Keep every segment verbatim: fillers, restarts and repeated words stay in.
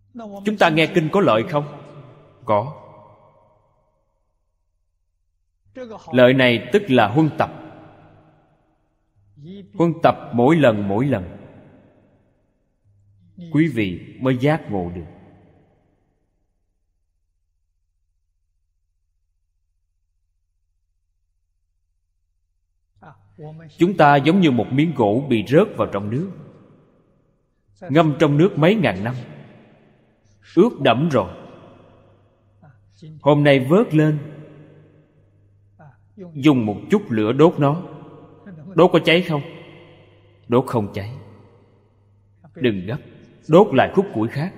Chúng ta nghe kinh có lợi không? Có. Lợi này tức là huân tập. Huân tập mỗi lần mỗi lần, quý vị mới giác ngộ được. Chúng ta giống như một miếng gỗ bị rớt vào trong nước, ngâm trong nước mấy ngàn năm, ướt đẫm rồi. Hôm nay vớt lên, dùng một chút lửa đốt nó. Đốt có cháy không? Đốt không cháy. Đừng gấp, đốt lại khúc củi khác.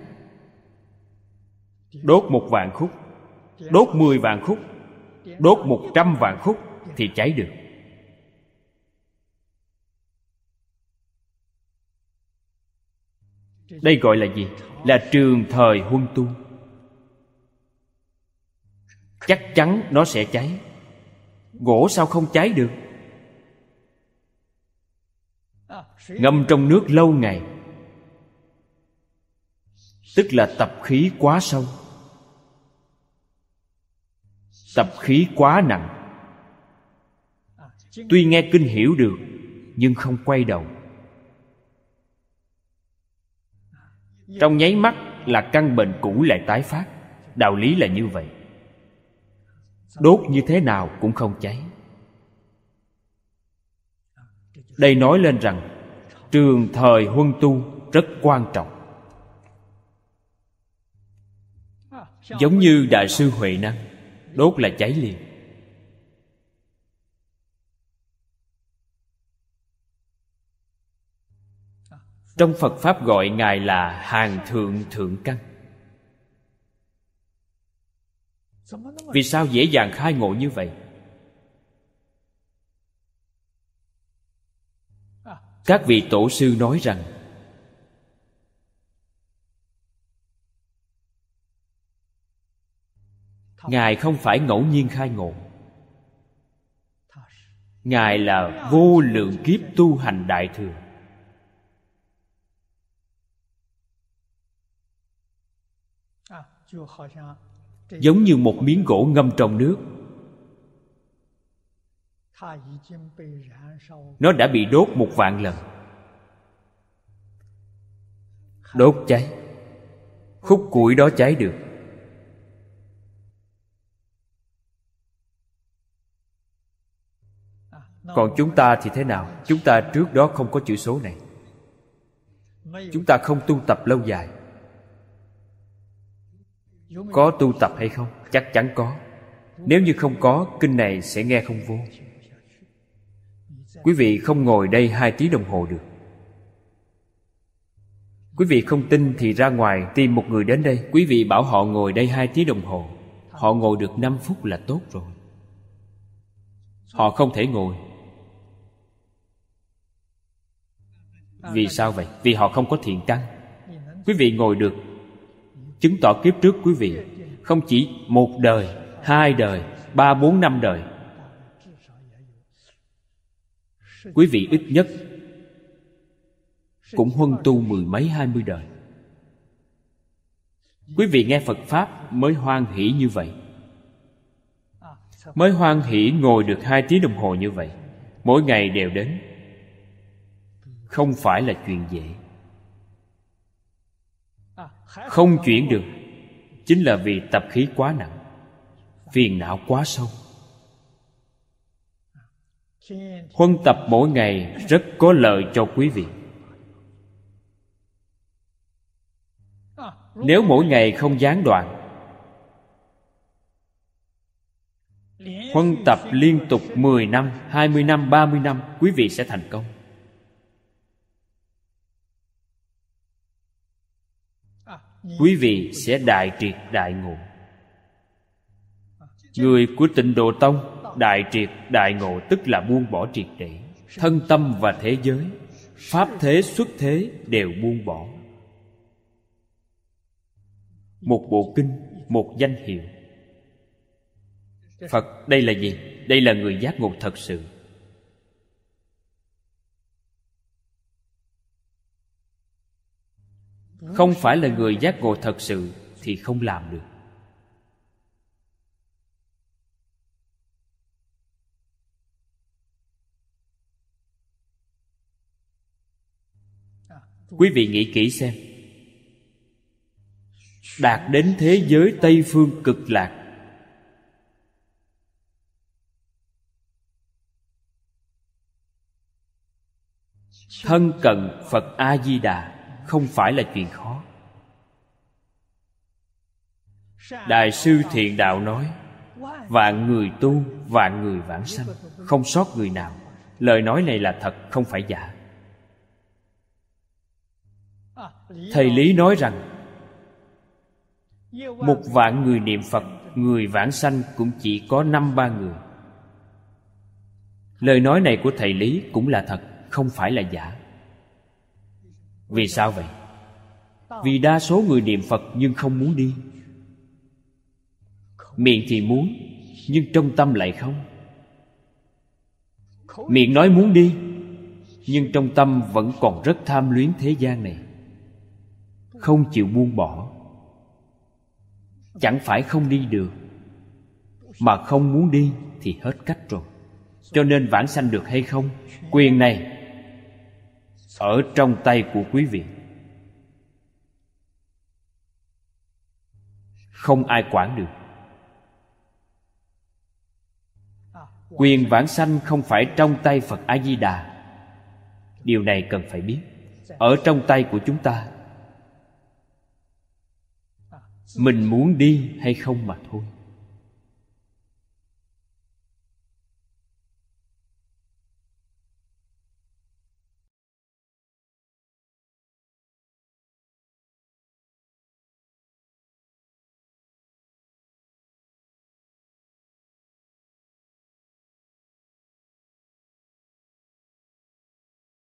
Đốt một vạn khúc, đốt mười vạn khúc, đốt một trăm vạn khúc thì cháy được. Đây gọi là gì? Là trường thời huân tu. Chắc chắn nó sẽ cháy. Gỗ sao không cháy được? Ngâm trong nước lâu ngày, tức là tập khí quá sâu, tập khí quá nặng. Tuy nghe kinh hiểu được, nhưng không quay đầu. Trong nháy mắt là căn bệnh cũ lại tái phát. Đạo lý là như vậy. Đốt như thế nào cũng không cháy. Đây nói lên rằng trường thời huân tu rất quan trọng. Giống như Đại sư Huệ Năng, đốt là cháy liền. Trong Phật Pháp gọi Ngài là Hàng Thượng Thượng Căn. Vì sao dễ dàng khai ngộ như vậy? Các vị tổ sư nói rằng Ngài không phải ngẫu nhiên khai ngộ. Ngài là vô lượng kiếp tu hành đại thừa. Giống như một miếng gỗ ngâm trong nước, nó đã bị đốt một vạn lần. Đốt cháy, khúc củi đó cháy được. Còn chúng ta thì thế nào? Chúng ta trước đó không có chữ số này. Chúng ta không tu tập lâu dài. Có tu tập hay không? Chắc chắn có. Nếu như không có, kinh này sẽ nghe không vô. Quý vị không ngồi đây hai tiếng đồng hồ được. Quý vị không tin thì ra ngoài tìm một người đến đây. Quý vị bảo họ ngồi đây hai tiếng đồng hồ, họ ngồi được năm phút là tốt rồi. Họ không thể ngồi. Vì sao vậy? Vì họ không có thiện căn. Quý vị ngồi được, chứng tỏ kiếp trước quý vị không chỉ một đời, hai đời, ba, bốn, năm đời. Quý vị ít nhất cũng huân tu mười mấy hai mươi đời. Quý vị nghe Phật Pháp mới hoan hỷ như vậy, mới hoan hỷ ngồi được hai tiếng đồng hồ như vậy, mỗi ngày đều đến. Không phải là chuyện dễ. Không chuyển được chính là vì tập khí quá nặng, phiền não quá sâu. Huân tập mỗi ngày rất có lợi cho quý vị. Nếu mỗi ngày không gián đoạn, huân tập liên tục mười năm, hai mươi năm, ba mươi năm, quý vị sẽ thành công. Quý vị sẽ đại triệt đại ngộ. Người của Tịnh Độ Tông đại triệt đại ngộ tức là buông bỏ triệt để. Thân tâm và thế giới, pháp thế xuất thế đều buông bỏ. Một bộ kinh, một danh hiệu. Phật đây là gì? Đây là người giác ngộ thật sự. Không phải là người giác ngộ thật sự thì không làm được. Quý vị nghĩ kỹ xem, đạt đến thế giới Tây Phương Cực Lạc, thân cận Phật A-di-đà không phải là chuyện khó. Đại sư Thiện Đạo nói, vạn người tu, vạn người vãng sanh, không sót người nào. Lời nói này là thật, không phải giả. Thầy Lý nói rằng một vạn người niệm Phật, người vãng sanh cũng chỉ có năm ba người. Lời nói này của thầy Lý cũng là thật, không phải là giả. Vì sao vậy? Vì đa số người niệm Phật nhưng không muốn đi. Miệng thì muốn, nhưng trong tâm lại không. Miệng nói muốn đi, nhưng trong tâm vẫn còn rất tham luyến thế gian này, không chịu buông bỏ. Chẳng phải không đi được, mà không muốn đi thì hết cách rồi. Cho nên vãng sanh được hay không, quyền này ở trong tay của quý vị, không ai quản được. Quyền vãng sanh không phải trong tay Phật A-di-đà. Điều này cần phải biết, ở trong tay của chúng ta. Mình muốn đi hay không mà thôi.